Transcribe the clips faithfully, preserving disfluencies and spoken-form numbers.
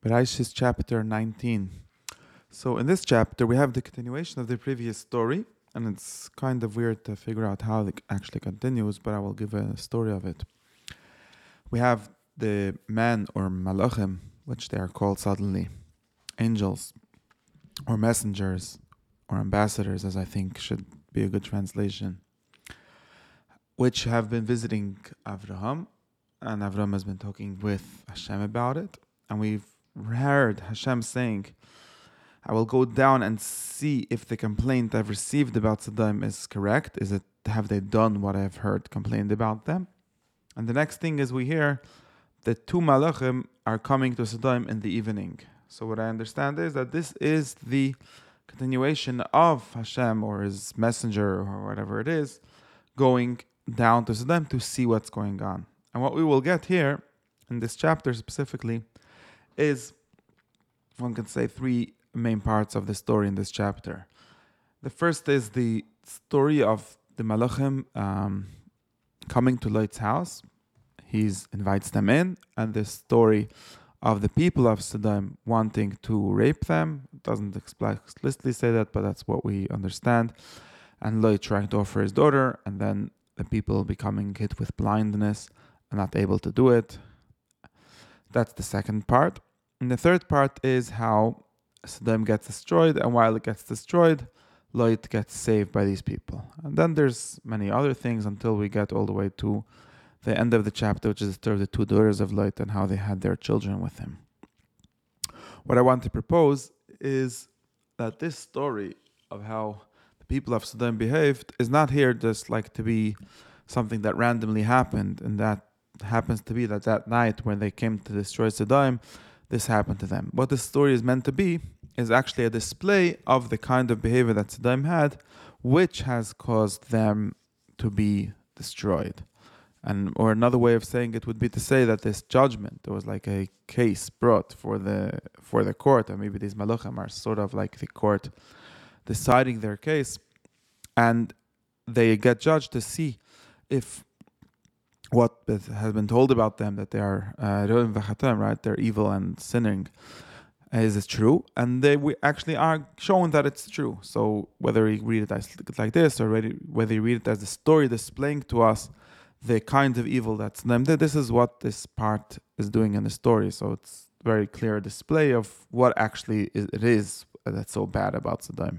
Bereshis chapter nineteen. So in this chapter, we have the continuation of the previous story, and it's kind of weird to figure out how it actually continues, but I will give a story of it. We have the man or malachim, which they are called suddenly, angels, or messengers, or ambassadors, as I think should be a good translation, which have been visiting Avraham, and Avraham has been talking with Hashem about it, and we've heard Hashem saying, I will go down and see if the complaint I've received about Sodom is correct. Is it, have they done what I've heard complained about them? And the next thing is we hear that two malachim are coming to Sodom in the evening. So what I understand is that this is the continuation of Hashem or his messenger or whatever it is going down to Sodom to see what's going on. And what we will get here in this chapter specifically is, one can say, three main parts of the story in this chapter. The first is the story of the malachim um, coming to Lot's house. He invites them in, and the story of the people of Sodom wanting to rape them. It doesn't explicitly say that, but that's what we understand. And Lot trying to offer his daughter, and then the people becoming hit with blindness and not able to do it. That's the second part. And the third part is how Sodom gets destroyed, and while it gets destroyed, Lot gets saved by these people. And then there's many other things until we get all the way to the end of the chapter, which is the story of the two daughters of Lot and how they had their children with him. What I want to propose is that this story of how the people of Sodom behaved is not here just like to be something that randomly happened, and that happens to be that that night when they came to destroy Sodom, this happened to them. What the story is meant to be is actually a display of the kind of behavior that Sodom had, which has caused them to be destroyed. And or another way of saying it would be to say that this judgment, there was like a case brought for the for the court, and maybe these malachim are sort of like the court deciding their case, and they get judged to see if what has been told about them, that they are ro'im v'chatam, right? They're evil and sinning. Is it true? And they we actually are shown that it's true. So whether you read it as like this, or whether you read it as a story displaying to us the kind of evil that's them, this is what this part is doing in the story. So it's very clear display of what actually it is that's so bad about Sodom.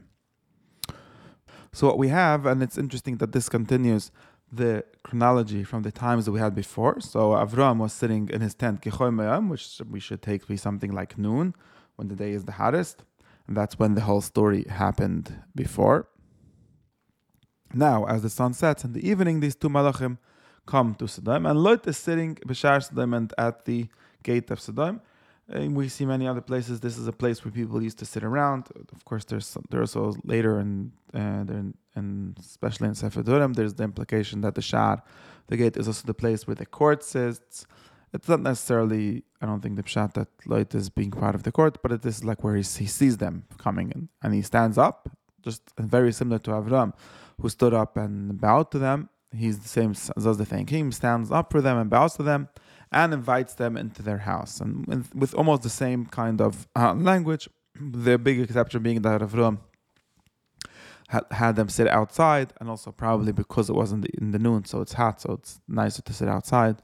So what we have, and it's interesting that this continues the chronology from the times that we had before. So Avram was sitting in his tent, which we should take to be something like noon, when the day is the hottest. And that's when the whole story happened before. Now, as the sun sets in the evening, these two malachim come to Sodom, and Lot is sitting b'shar Sodom and at the gate of Sodom. And we see many other places. This is a place where people used to sit around. Of course, there's there's also later, and and especially in Sefer Durham, there's the implication that the shar, the gate, is also the place where the court sits. It's not necessarily, I don't think the pshat that Lot is being part of the court, but it is like where he, he sees them coming in, and he stands up, just very similar to Avram, who stood up and bowed to them. He's the same as the thing. He stands up for them and bows to them and invites them into their house. And with, with almost the same kind of uh, language, the big exception being that Avram had, had them sit outside, and also probably because it wasn't in the noon, so it's hot, so it's nicer to sit outside.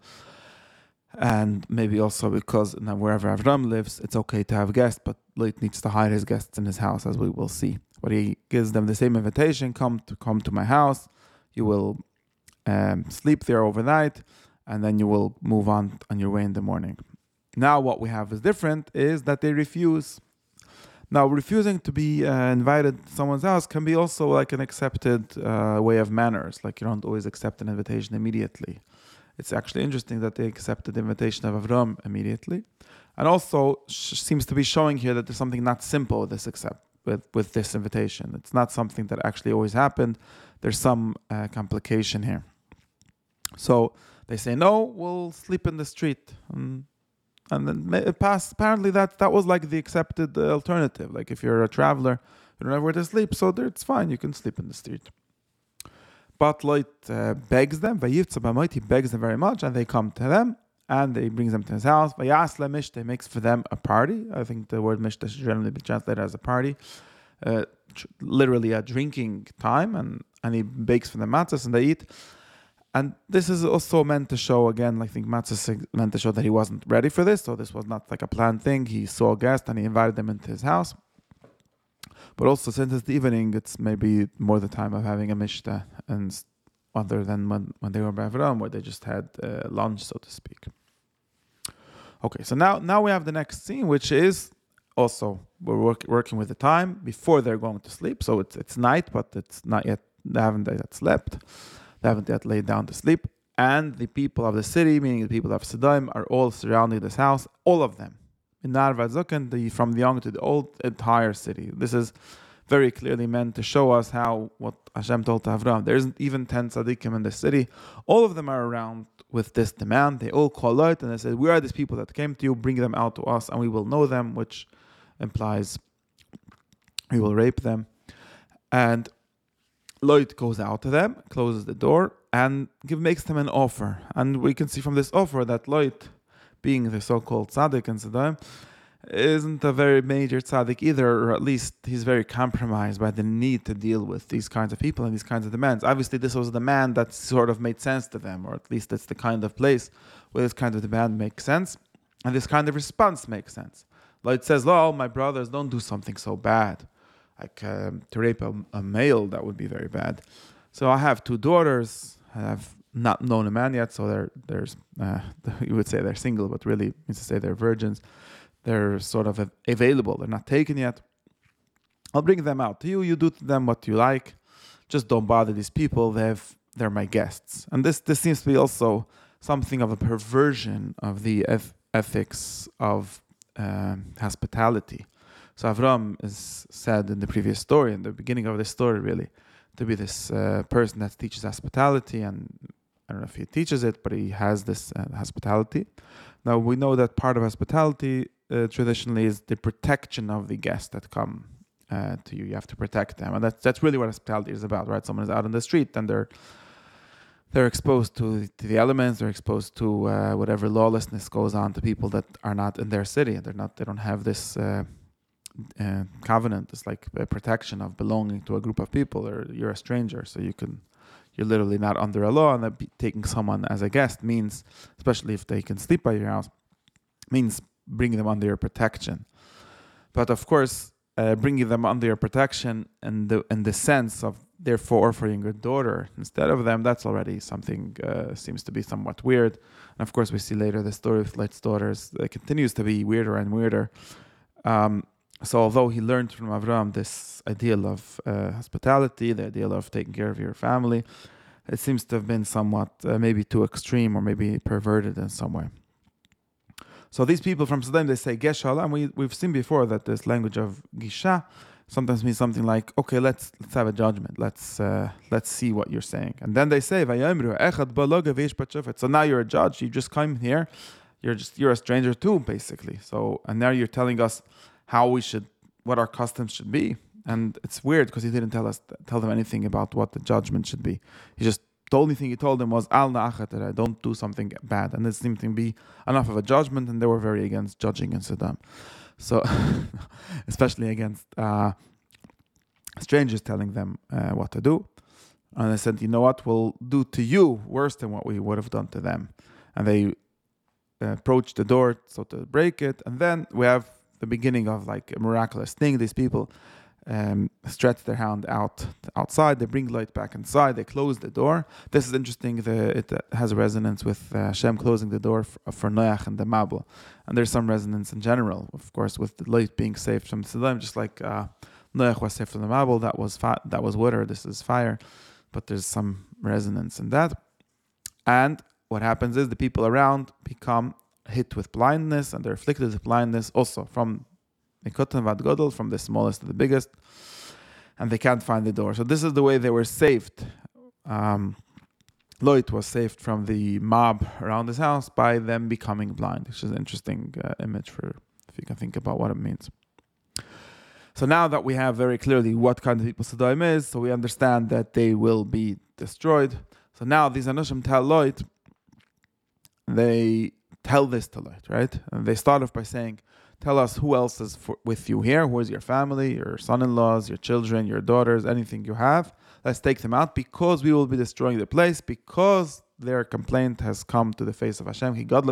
And maybe also because now wherever Avram lives, it's okay to have guests, but Lot needs to hide his guests in his house, as we will see. But he gives them the same invitation: come to come to my house. You will um, sleep there overnight, and then you will move on on your way in the morning. Now what we have is different, is that they refuse. Now refusing to be uh, invited to someone's house can be also like an accepted uh, way of manners. Like you don't always accept an invitation immediately. It's actually interesting that they accepted the invitation of Avram immediately. And also sh- seems to be showing here that there's something not simple with this accept with, with this invitation. It's not something that actually always happened. There's some uh, complication here. So they say, no, we'll sleep in the street. And, and then it passed. Apparently that, that was like the accepted uh, alternative. Like if you're a traveler, you don't have where to sleep, so there, it's fine. You can sleep in the street. But Lot uh, begs them, he begs them very much, and they come to them, and he brings them to his house. Vayasle mishte, makes for them a party. I think the word mishte should generally be translated as a party, uh, tr- literally a drinking time, and, and he bakes for them matzahs and they eat. And this is also meant to show, again, I think matzahs is meant to show that he wasn't ready for this, so this was not like a planned thing. He saw a guest and he invited them into his house. But also, since it's the evening, it's maybe more the time of having a mishta, and other than when, when they were by Avram, where they just had uh, lunch, so to speak. Okay, so now now we have the next scene, which is also we're work, working with the time before they're going to sleep. So it's it's night, but it's not yet. They haven't yet slept. They haven't yet laid down to sleep. And the people of the city, meaning the people of Sodom, are all surrounding this house. All of them, in Nar Vazuk, the from the young to the old, entire city. This is very clearly meant to show us how what Hashem told to Avram. There isn't even ten tzaddikim in the city. All of them are around with this demand. They all call out and they say, "We are these people that came to you. Bring them out to us, and we will know them," which implies we will rape them. And Lot goes out to them, closes the door, and give, makes them an offer. And we can see from this offer that Lot, being the so-called tzaddik in Sodom, isn't a very major tzaddik either, or at least he's very compromised by the need to deal with these kinds of people and these kinds of demands. Obviously, this was a demand that sort of made sense to them, or at least it's the kind of place where this kind of demand makes sense, and this kind of response makes sense. Lot says, "Oh, my brothers, don't do something so bad. Like um, to rape a, a male, that would be very bad. So I have two daughters. I have not known a man yet, so they're there's uh, you would say they're single, but really means to say they're virgins. They're sort of available. They're not taken yet. I'll bring them out to you. You do to them what you like. Just don't bother these people. They've they're my guests." And this this seems to be also something of a perversion of the eth- ethics of um, hospitality. So Avram is said in the previous story, in the beginning of the story, really, to be this uh, person that teaches hospitality, and I don't know if he teaches it, but he has this uh, hospitality. Now we know that part of hospitality uh, traditionally is the protection of the guests that come uh, to you. You have to protect them, and that's that's really what hospitality is about, right? Someone is out on the street and they're they're exposed to, to the elements. They're exposed to uh, whatever lawlessness goes on to people that are not in their city. They're not. They don't have this. Uh, Uh, covenant. Is like a protection of belonging to a group of people, or you're a stranger, so you can you're literally not under a law, and that be, taking someone as a guest means, especially if they can sleep by your house, means bringing them under your protection. But of course, uh, bringing them under your protection in the in the sense of therefore offering your daughter instead of them, that's already something uh, seems to be somewhat weird. And of course, we see later the story of Lot's daughters uh, continues to be weirder and weirder. Um, So although he learned from Avram this ideal of uh, hospitality, the ideal of taking care of your family, it seems to have been somewhat uh, maybe too extreme, or maybe perverted in some way. So these people from Sodom, they say Geshala, and we, we've seen before that this language of Gisha sometimes means something like, okay, let's let's have a judgment. Let's uh, let's see what you're saying. And then they say, Vayomru echad baloga veish bat shofet. So now you're a judge. You just come here. You're just you're a stranger too, basically. So and now you're telling us how we should, what our customs should be. And it's weird because he didn't tell us, tell them anything about what the judgment should be. He just, the only thing he told them was, Al na'achat, don't do something bad. And it seemed to be enough of a judgment, and they were very against judging in Sodom. So, especially against uh, strangers telling them uh, what to do. And they said, you know what, we'll do to you worse than what we would have done to them. And they uh, approached the door, so to break it. And then we have the beginning of like a miraculous thing. These people um, stretch their hand out outside. They bring Lot back inside. They close the door. This is interesting. The, it has a resonance with uh, Hashem closing the door for, for Noach and the Mabul. And there's some resonance in general, of course, with Lot being saved from Sodom, just like uh, Noach was saved from the Mabul. That was fi- that was water. This is fire. But there's some resonance in that. And what happens is the people around become hit with blindness, and they're afflicted with blindness also from Nikotan Vad Godel, from the smallest to the biggest, and they can't find the door. So this is the way they were saved. Um, Lot was saved from the mob around his house by them becoming blind, which is an interesting uh, image for if you can think about what it means. So now that we have very clearly what kind of people Sodom is, so we understand that they will be destroyed. So now these Anushim tell Lot, they tell this to Lot, right? And they start off by saying, tell us who else is for, with you here. Who is your family, your son-in-laws, your children, your daughters, anything you have. Let's take them out because we will be destroying the place, because their complaint has come to the face of Hashem. God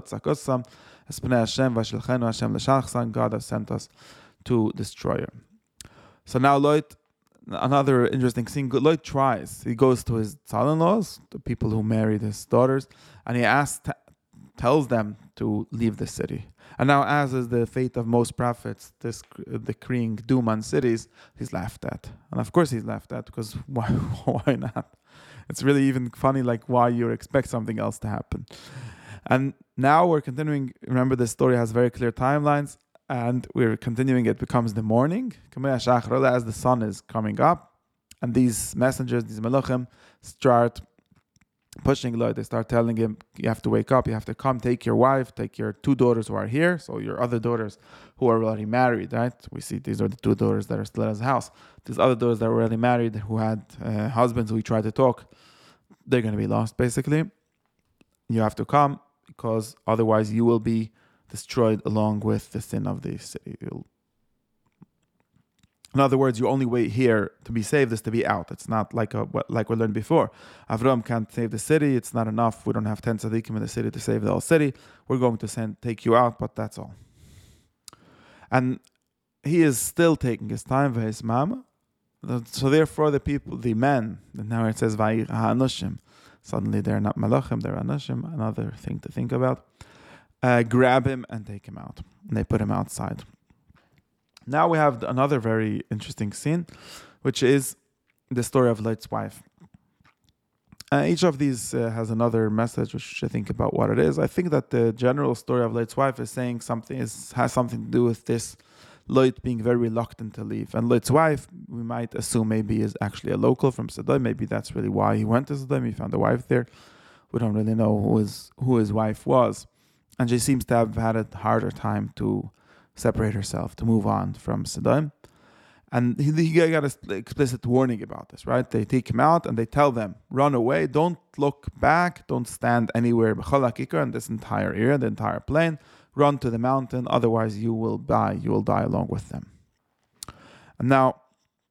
has sent us to destroy her. So now Lot, another interesting thing, Lot tries. He goes to his son-in-laws, the people who married his daughters, and he asks, tells them to leave the city. And now, as is the fate of most prophets, this decreeing doom on cities, he's laughed at. And of course he's laughed at, because why, why not? It's really even funny, like, why you expect something else to happen. And now we're continuing. Remember, this story has very clear timelines, and we're continuing. It becomes the morning, as the sun is coming up, and these messengers, these malachim, start pushing Lot. They start telling him, you have to wake up, you have to come, take your wife, take your two daughters who are here, so your other daughters who are already married, right? We see these are the two daughters that are still at his house. These other daughters that are already married, who had uh, husbands who we tried to talk, they're going to be lost, basically. You have to come, because otherwise you will be destroyed along with the sin of the city. You'll In other words, your only way here to be saved is to be out. It's not like a, like we learned before. Avram can't save the city. It's not enough. We don't have ten tzaddikim in the city to save the whole city. We're going to send take you out, but that's all. And he is still taking his time for his mama. So therefore, the people, the men, and now it says Vayir ha'anushim. Suddenly they're not malachim, they're anushim. Another thing to think about. Uh, grab him and take him out. And they put him outside. Now we have another very interesting scene, which is the story of Lot's wife. Uh, each of these uh, has another message, which we should think about what it is. I think that the general story of Lot's wife is saying something, is has something to do with this Lot being very reluctant to leave. And Lot's wife, we might assume maybe is actually a local from Sodom. Maybe that's really why he went to Sodom. He found a wife there. We don't really know who his, who his wife was. And she seems to have had a harder time to separate herself, to move on from Sodom. And he, he got an explicit warning about this, right? They take him out and they tell them, run away, don't look back, don't stand anywhere in this entire area, the entire plain. Run to the mountain, otherwise you will die. You will die along with them. And now,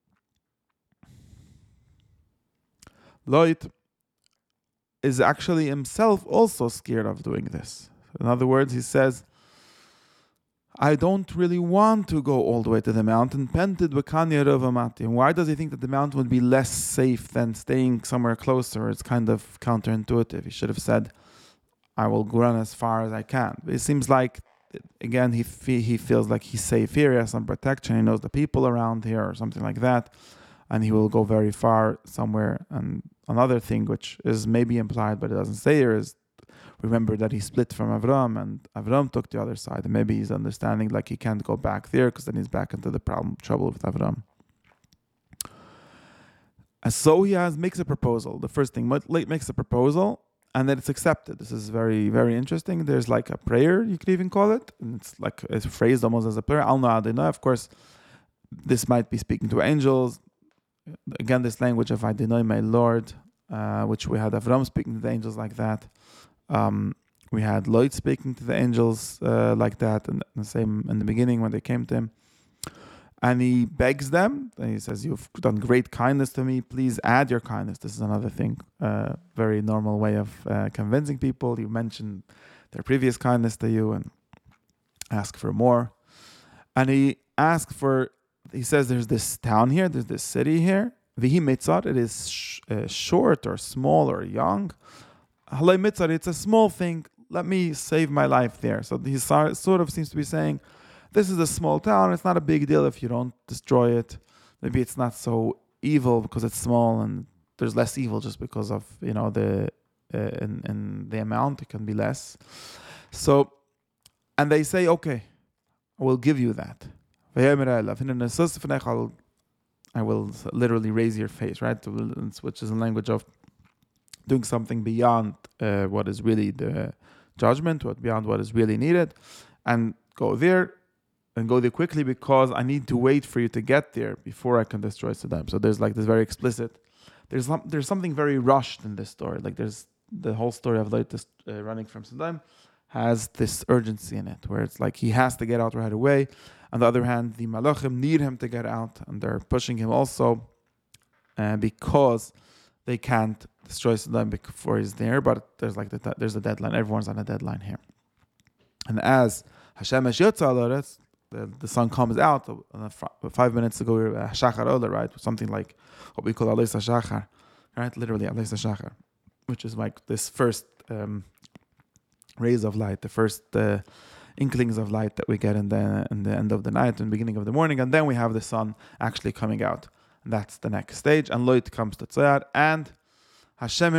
Lot is actually himself also scared of doing this. In other words, he says, I don't really want to go all the way to the mountain. Why does he think that the mountain would be less safe than staying somewhere closer? It's kind of counterintuitive. He should have said, I will run as far as I can. But it seems like, again, he he feels like he's safe here. He has some protection. He knows the people around here or something like that. And he will go very far somewhere. And another thing, which is maybe implied, but it doesn't say here, is remember that he split from Avram and Avram took the other side. And maybe he's understanding like he can't go back there because then he's back into the problem trouble with Avram. And so he has makes a proposal. The first thing, Lot makes a proposal and then it's accepted. This is very, very interesting. There's like a prayer, you could even call it. And it's like it's phrased almost as a prayer. Al na Adonai. Of course, this might be speaking to angels. Again, this language of Adonai, my Lord, uh, which we had Avram speaking to the angels like that. Um, we had Lot speaking to the angels uh, like that, and the same in the beginning when they came to him. And he begs them, and he says, you've done great kindness to me, please add your kindness. This is another thing, uh, very normal way of uh, convincing people. You mention their previous kindness to you and ask for more. And he asks for, he says there's this town here, there's this city here. Vihi mitzar, it is sh- uh, short or small or young. Halay mitzar, it's a small thing. Let me save my life there. So he sort of seems to be saying, this is a small town. It's not a big deal if you don't destroy it. Maybe it's not so evil because it's small, and there's less evil just because of, you know, the uh, in, in the amount. It can be less. So, and they say, okay, I will give you that. I will literally raise your face, right? Which is a language of doing something beyond uh, what is really the judgment, what beyond what is really needed, and go there. And go there quickly because I need to wait for you to get there before I can destroy Sodom. So there's like this very explicit. There's some, there's something very rushed in this story. Like there's the whole story of Lot uh, running from Sodom. has this urgency in it, where it's like he has to get out right away. On the other hand, the Malachim need him to get out, and they're pushing him also uh, because they can't destroy Sodom before he's there. But there's like the, there's a deadline. Everyone's on a deadline here. And as Hashem Yotza, the the sun comes out uh, five minutes ago, uh, Shachar Ola, right? Something like what we call Aleis HaShachar, right? Literally Aleis HaShachar, which is like this first um, rays of light, the first uh, inklings of light that we get in the in the end of the night and beginning of the morning, and then we have the sun actually coming out. And that's the next stage. And Loit comes to Tzayar, and Hashem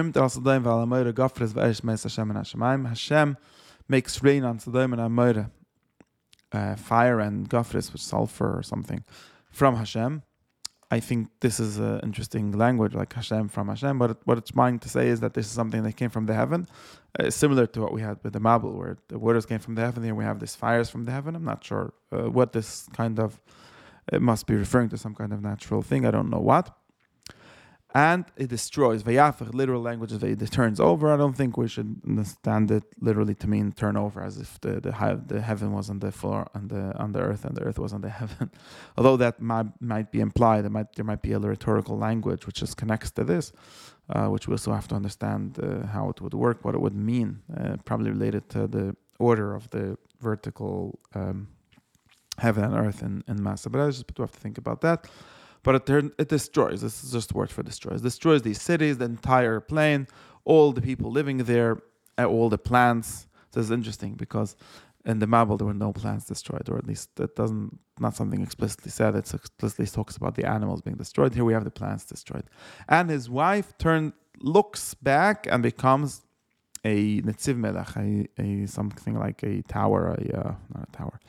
Hashem makes rain on Sodom and Amorah, uh, fire and gafris, which is sulfur or something, from Hashem. I think this is an interesting language, like Hashem from Hashem, but it, what it's trying to say is that this is something that came from the heaven, uh, similar to what we had with the Mabul, where the waters came from the heaven, here we have these fires from the heaven. I'm not sure uh, what this kind of, it must be referring to some kind of natural thing, I don't know what. And it destroys. Vayafach, literal language is it turns over. I don't think we should understand it literally to mean turn over, as if the the, the heaven was on the floor, on the on the earth, and the earth was on the heaven. Although that might might be implied, there might there might be a rhetorical language which just connects to this, uh, which we also have to understand uh, how it would work, what it would mean, uh, probably related to the order of the vertical um, heaven and earth in in Masa. But I just but we have to think about that. But it, turn, it destroys. This is just a word for destroys. Destroys these cities, the entire plain, all the people living there, all the plants. So it's interesting because in the Mabul there were no plants destroyed, or at least that doesn't not something explicitly said. It explicitly talks about the animals being destroyed. Here we have the plants destroyed, and his wife turn looks back and becomes a Netziv Melech, a, a something like a tower, a uh, not a tower,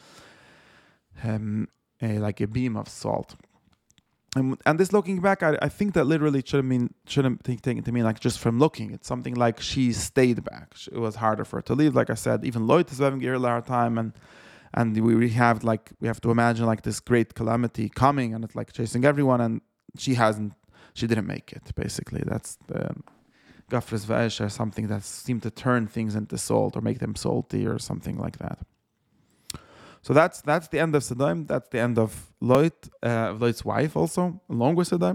um, a, like a beam of salt. And, and this looking back, I, I think that literally shouldn't mean shouldn't take taken to mean like just from looking. It's something like she stayed back. It was harder for her to leave. Like I said, even Loit is having a hard time, and and we have like we have to imagine like this great calamity coming, and it's like chasing everyone, and she hasn't, she didn't make it. Basically, that's the Gafres V'esh, or something that seemed to turn things into salt or make them salty or something like that. So that's that's the end of Sodom. That's the end of Lot, uh, Lot's wife also, along with Sodom.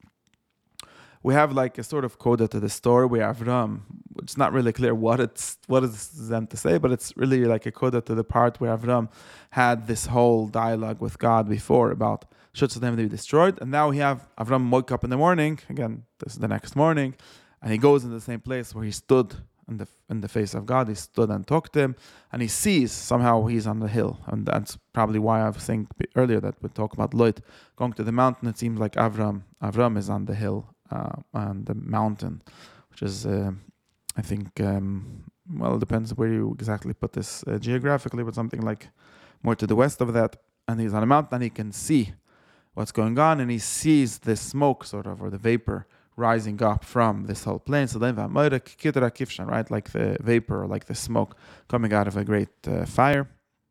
We have like a sort of coda to the story. We have Ram. It's not really clear what it's what it's meant to say, but it's really like a coda to the part where Avram had this whole dialogue with God before about should Sodom be destroyed, and now we have Avram woke up in the morning. Again, this is the next morning, and he goes in the same place where he stood in the in the face of God. He stood and talked to him, and he sees somehow he's on the hill, and that's probably why I was saying earlier that we talk about Lot going to the mountain. It seems like Avram Avram is on the hill, uh, on the mountain, which is uh, I think um, well, it depends where you exactly put this uh, geographically, but something like more to the west of that. And he's on a mountain, and he can see what's going on, and he sees the smoke sort of, or the vapor rising up from this whole plain. So then, right, like the vapor, like the smoke coming out of a great uh, fire.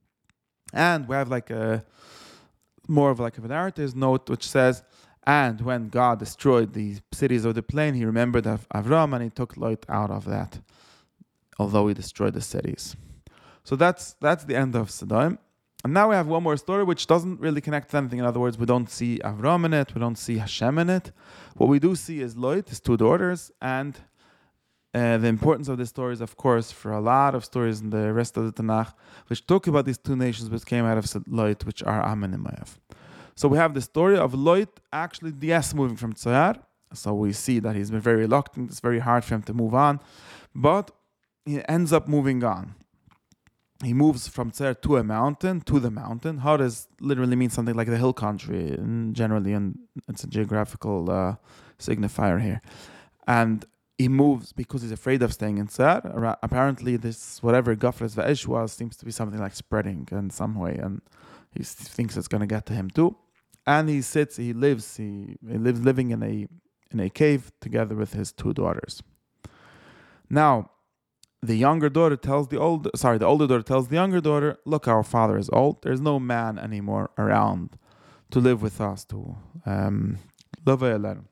And we have like a more of like a narrative note which says, and when God destroyed the cities of the plain, he remembered of Avram, and he took Lot out of that, although he destroyed the cities. So that's that's the end of Sodom. And now we have one more story which doesn't really connect to anything. In other words, we don't see Avram in it, we don't see Hashem in it. What we do see is Lot, his two daughters, and uh, the importance of this story is, of course, for a lot of stories in the rest of the Tanakh, which talk about these two nations which came out of Lot, which are Ammon and Moav. So we have the story of Lot actually, yes, moving from Tzayar. So we see that he's been very reluctant. It's very hard for him to move on. But he ends up moving on. He moves from Tzayar to a mountain, to the mountain. Har is literally means something like the hill country, and generally, and it's a geographical uh, signifier here. And he moves because he's afraid of staying in Tzayar. Apparently, this whatever Gafres V'esh was seems to be something like spreading in some way, and he thinks it's going to get to him too. And he sits, he lives, he, he lives living in a in a cave together with his two daughters. Now, the younger daughter tells the old, sorry, the older daughter tells the younger daughter, look, our father is old. There's no man anymore around to live with us, to um,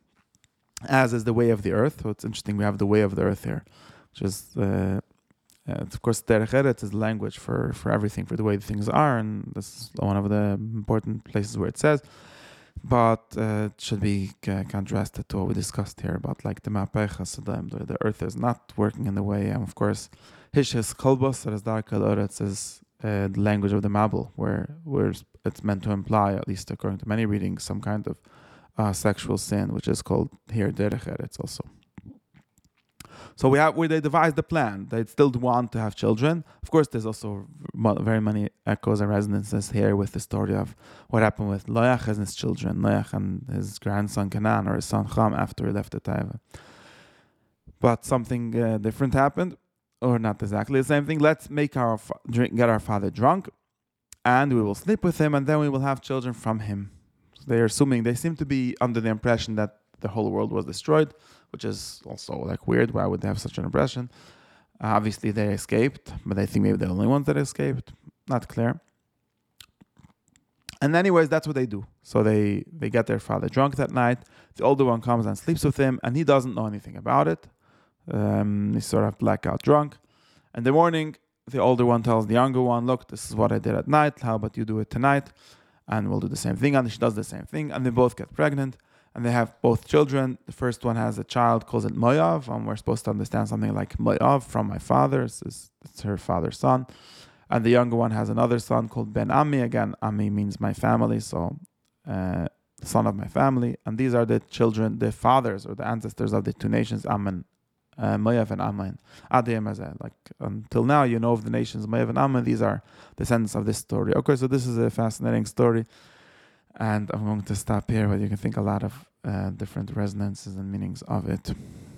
as is the way of the earth. So it's interesting, we have the way of the earth here, which is uh, Uh, of course, Derech Eretz is language for, for everything, for the way things are, and this is one of the important places where it says. But uh, it should be uh, contrasted to what we discussed here about like the Ma'apecha Sodom, the, the earth is not working in the way. And of course, Hishis Kolbos, that is Dark Eretz, is uh, the language of the Mabul, where, where it's meant to imply, at least according to many readings, some kind of uh, sexual sin, which is called here Derech Eretz also. So we have where they devised the plan. They still want to have children. Of course, there's also very many echoes and resonances here with the story of what happened with Noach and his children, Noach and his grandson Canaan, or his son Ham, after he left the Taiva. But something uh, different happened, or not exactly the same thing. Let's make our fa- drink, get our father drunk, and we will sleep with him, and then we will have children from him. So they are assuming, they seem to be under the impression that the whole world was destroyed, which is also like weird. Why would they have such an impression? Uh, obviously, they escaped, but I think maybe they're the only ones that escaped. Not clear. And anyways, that's what they do. So they, they get their father drunk that night. The older one comes and sleeps with him, and he doesn't know anything about it. Um, he's sort of blackout drunk. In the morning, the older one tells the younger one, look, this is what I did at night. How about you do it tonight? And we'll do the same thing. And she does the same thing. And they both get pregnant. And they have both children. The first one has a child, calls it Moav, and we're supposed to understand something like Moav from my father. It's, it's her father's son. And the younger one has another son called Ben Ami. Again, Ami means my family, so uh, son of my family. And these are the children, the fathers or the ancestors of the two nations, Ammon, uh, Moav and Ammon. Like until now, you know of the nations Moav and Ammon. These are descendants of this story. Okay, so this is a fascinating story. And I'm going to stop here, but you can think a lot of uh, different resonances and meanings of it.